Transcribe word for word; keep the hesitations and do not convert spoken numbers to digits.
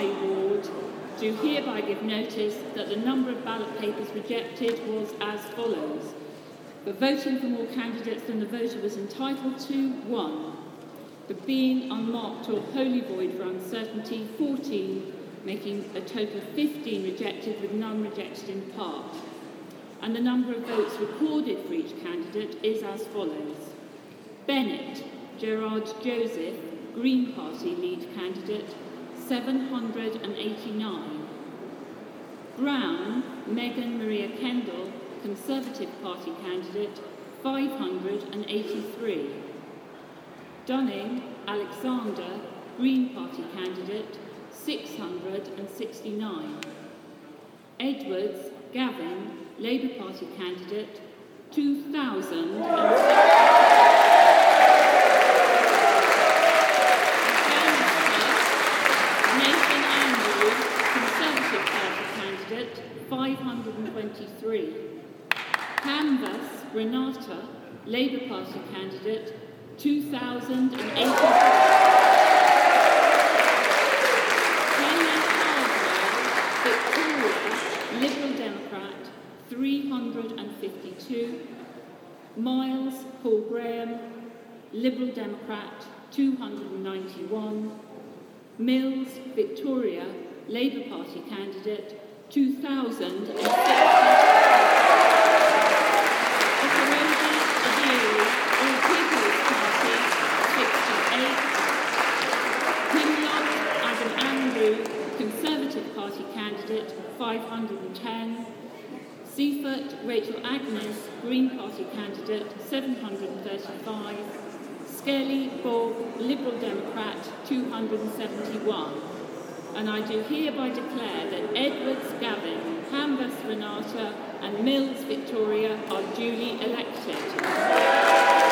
I ward do hereby give notice that the number of ballot papers rejected was as follows. For voting for more candidates than the voter was entitled to, one. For being unmarked or wholly void for uncertainty, fourteen, making a total of fifteen rejected with none rejected in part. And the number of votes recorded for each candidate is as follows. Bennett, Gerard Joseph, Green Party lead candidate, seven hundred eighty-nine. Brown, Megan Maria Kendall, Conservative Party candidate, five hundred eighty-three. Dunning, Alexander, Green Party candidate, six hundred sixty-nine. Edwards, Gavin, Labour Party candidate, two thousand. Nathan Andrews, Conservative Party candidate, five hundred twenty-three. Canvas, Renata, Labour Party candidate, two thousand eighty-four. Liberal Democrat, three hundred fifty-two. Miles Paul Graham, Liberal Democrat, two hundred ninety-one. Mills Victoria, Labour Party candidate, two thousand sixty. Operosi Adiri, All People's Party, sixty-eight. Pinlock Adam Andrew, Conservative Party candidate, five hundred ten. Seifert Rachel Agnes, Green Party candidate, seven hundred thirty-five. Skelly Bob, Liberal Democrat, two hundred seventy-one. And I do hereby declare that Edwards Gavin, Canvas Renata and Mills Victoria are duly elected.